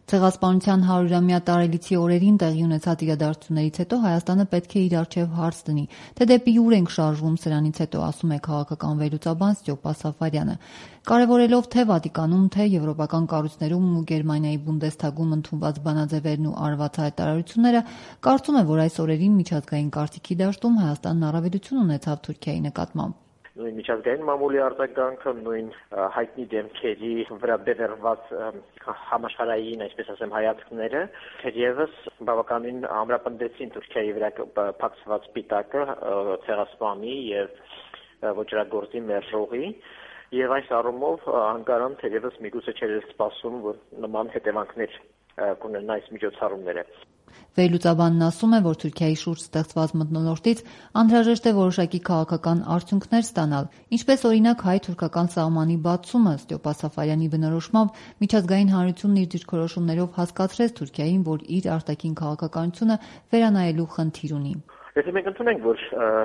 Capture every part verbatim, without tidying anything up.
Ցեղասպանության հարյուրամյա տարելիցի օրերին տեղի ունեցած իրադարձություններից հետո Հայաստանը պետք է իր առջև հարց դնի, թե դեպի ուր ենք շարժվում սրանից հետո, ասում է քաղաքական վերլուծաբան Ստյոպա Սաֆարյանը։ Կարևորելով թե Վատիկանում, թե եվրոպական կառույցներում ու Գերմանիայի Բունդեսթագում ընդունված բանաձևերն ու արված հայտարարությունները, կարծում է, որ այս օրերին միջազգային կարծիքի դաշտում Հայաստանն առավելություն ունեցավ Թուրքիայի նկատմամբ։ Նույն միջազգային մամուլի արձագանքը, նույն հայտնի դեմքերի վրա բևեռված համաշխարհային, այսպես ասեմ, հայացքները թերևս բավականին ամրապնդեցին Թուրքիայի վրա փակցված պիտակը ցեղասպանի եւ ոճրագործի մերժողի, եւ այս առումով Անկարան թերևս միգուցե չէր սպասում, որ նման հետևանքներ կունենա այս միջոցառումները։ Վերլուծաբանն ասում է, որ Թուրքիայի շուրջ ստեղծված մթնոլորտից անհրաժեշտ է որոշակի քաղաքական արդյունքներ ստանալ, ինչպես օրինակ հայ-թուրքական սահմանի բացումը։ Ստյոպա Սաֆարյանի բնորոշմամբ միջազգային հանրությունն իր դիրքորոշումներով հասկացրեց Թուրքիային, որ իր արտաքին քաղաքականությունը վերանայելու խնդիր ունի։ Եթե մենք ընդունենք, որ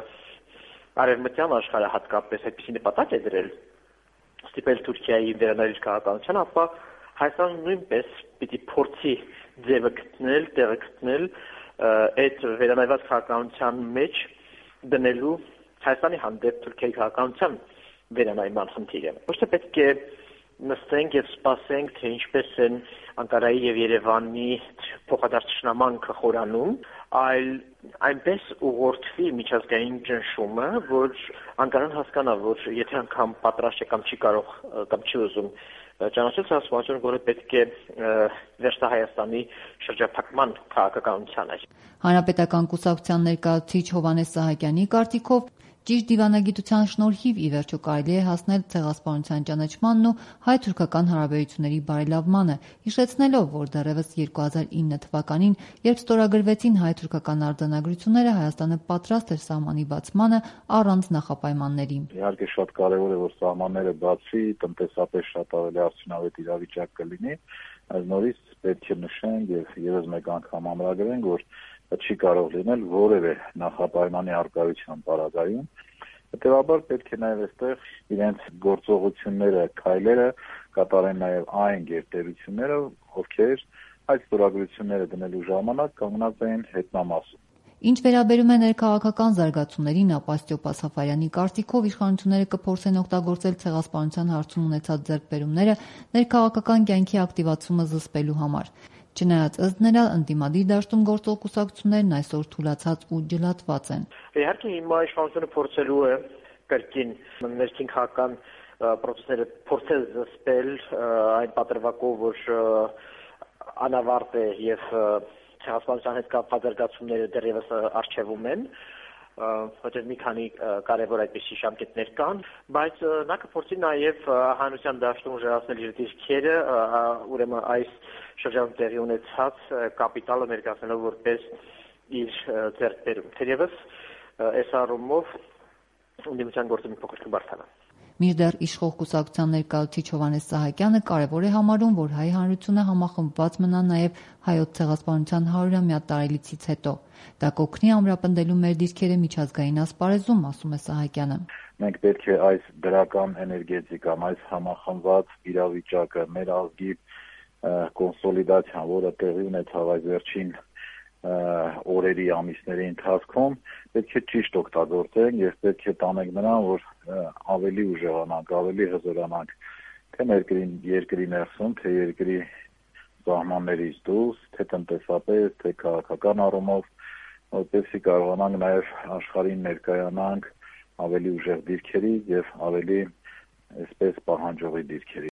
արևմտյան աշխարհը հատկապես այդպիսի նպատակ է դրել ստիպել Թուրքիայի վերանայել քաղաքականության, ապա Հայաստանը նույնպես պիտի փորձի ձևը գտնել, տեղը գտնել այդ վերանայված քաղաքականության մեջ դնելու Հայաստանի հանդեպ Թուրքիայի քաղաքականության վերանայման խնդիրը։ Ոչ թե պետք է նստենք եւ սպասենք, թե ինչպես են Անկարայի եւ Երևանի փոխադարձշնամանքը խորանում, այլ այնպես ուղղորդվի միջազգային ճնշումը, որ Անկարան հասկանա, որ եթե անգամ պատրաստ է կամ չի կարող կամ չի ուզում ճանաչել ցեղասպանությունը, որը պետք է վերջնա Հայաստանի շրջափակման քաղաքականությանը։ Հանրապետական կուսակցության ներկայացուցիչ Հովհաննես Սահակյանի կարծիքով ճիշտ դիվանագիտության շնորհիվ ի վերջո կարելի է հասնել ցեղասպանության ճանաչմանն ու հայ-թուրքական հարաբերությունների բարելավմանը, հիշեցնելով, որ դեռևս երկու հազար ինը թվականին, երբ ստորագրվեցին հայ-թուրքական արձանագրությունները, Հայաստանը պատրաստ էր սահմանի բացմանը առանց նախապայմանների։ Իհարկե շատ կարևոր է, որ սահմանները բացվի, տնտեսապես շատ ավելի արդյունավետ իրավիճակ կլինի, այս նորից պետք է նշենք եւ ևս մեկ անգամ ամրագրենք, որ չի կարող լինել որևէ նախապայմանի առկայության պարագայում։ Հետևաբար պետք է նաև այստեղ իրենց գործողությունները, քայլերը կատարեն նաև այն գերտերությունները, ովքեր այդ ստորագրությունները դնելու ժամանակ կանգնած էին հետնամասում։ Ինչ վերաբերում է ներքաղաքական զարգացումներին, ապա Ստյոպա Սաֆարյանի կարծիքով իշխանությունները կփորձեն օգտագործել ցեղասպանության հարցում ունեցած ձեռքբերումները ներքաղաքական կյանքի ակտիվացումը զսպելու համար։ Չնայած ըստ նրա ընդդիմադիր դաշտում գործող կուսակցություններն այսօր թուլացած ու ջլատված են։ Իհարկե հիմա իշխանությունը փորձելու է կրկին ներքին քաղաքական պրոցեսները փորձել զսպել այն պատրվակով, որ անավարտ է եւ ցեղասպանության հետ կապված զարգացումները դեռևս առջևում են, որտեղ մի քանի կարևոր այդպիսի ժամկետներ կան, բայց նա կփորձի նաև հանրության դաշտում ժողովրդել իր դիրքերը, ուրեմն այս շրջանում տեղի ունեցած կապիտալը ներկայացնելով որպես իր ձեռքբերում։ Թերևս այս առումով ընդդիմության գործը մի փոքր կբարձրանա։ Մինչդեռ իշխող կուսակցության ներկայացուցիչ Հովհաննես Սահակյանը կարևոր է համարում, որ հայ հանրությունը համախմբված մնա նաև հայոց ցեղասպանության հարյուրամյա տարելիցից հետո։ Դա կօգնի ամրապնդելու մեր դիրքերը միջազգային ասպարեզում, ասում է Սահակյանը։ Մենք պետք է այս դրական էներգետիկան, այս համախմբված իրավիճակը, մեր ազգի կոնսոլիդացիան, որը տեղի ունեցավ այս վերջին օրերի, ամիսների ընթացքում, պետք է ճիշտ օգտագործենք եւ պետք է տանենք նրան, որ ավելի ուժեղանանք, ավելի հզորանանք, թե երկրի երկրի ներսում, թե երկրի սահմաններից դուրս, թե տնտեսապես, թե քաղաքական առումով, որպեսզի կարողանանք նաեւ աշխարհին ներկայանանք ավելի ուժեղ դիրքերի եւ ավելի այսպես պահանջողի դիրքերի։